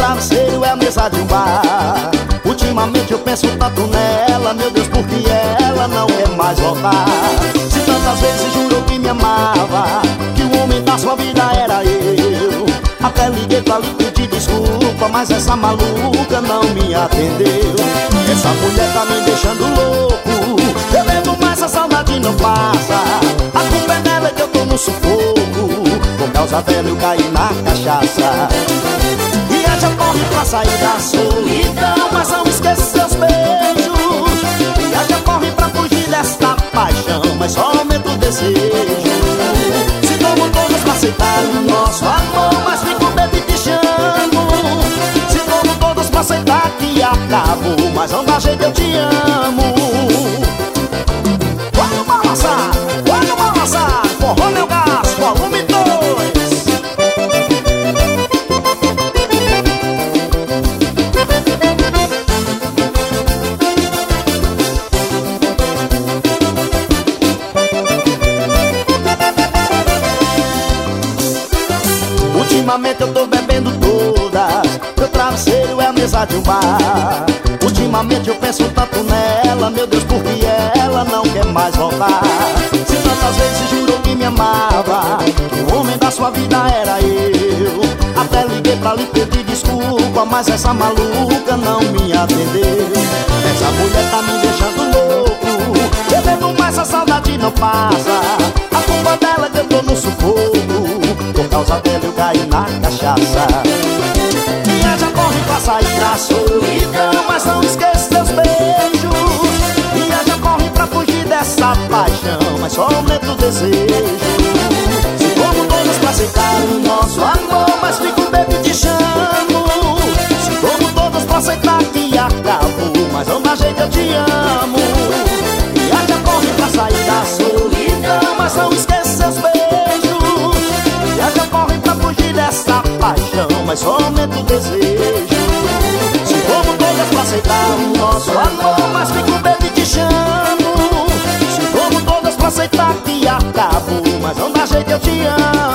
travesseiro é a mesa de um bar. Ultimamente eu penso tanto nela, meu Deus, porque ela não quer mais voltar. Se tantas vezes jurou que me amava, que o homem da sua vida era eu. Até liguei pra lhe pedir desculpa, mas essa maluca não me atendeu. Essa mulher tá me deixando louco, eu lembro, mas a saudade não passa. A culpa é dela que eu tô no sufoco, por causa dela eu caí na cachaça. E ela já corre pra sair da solidão, mas não esquece seus beijos. E ela já corre pra fugir desta paixão, mas só aumenta o desejo. Se tomam todas pra aceitar o nosso amor, mas fico bem e te chamo. Se tomam todas pra aceitar que acabou, mas não dá jeito, eu te amo. Quando balançar, forró meu gás, volume 2. Ultimamente eu tô bebendo todas, meu travesseiro é a mesa de um bar. Ultimamente eu penso tanto nela, meu Deus, porque ela não quer mais voltar. Se tantas vezes jurou que me amava, que o homem da sua vida era eu. Até liguei pra lhe pedir desculpa, mas essa maluca não me atendeu. Essa mulher tá me deixando louco, eu lembro, mas a saudade não passa. A culpa dela é que eu tô no sufoco, por causa dela eu caí na cachaça. E ela já corre pra sair da solidão, mas não esquece seus beijos. E ela já corre pra fugir dessa paixão, mas só aumenta o desejo. Se como todas pra aceitar o nosso amor, mas fico bem e te chamo. Se como todas pra aceitar que acabou, mas não dá jeito, eu te amo. E ela já corre pra sair da solidão, mas não esquece seus beijos. E ela já corre pra fugir dessa paixão, mas só aumenta o desejo. Se como todas pra aceitar o nosso amor, mas fico bem e te chamo. Se como todas pra aceitar que acabou, mas não dá jeito, eu te amo.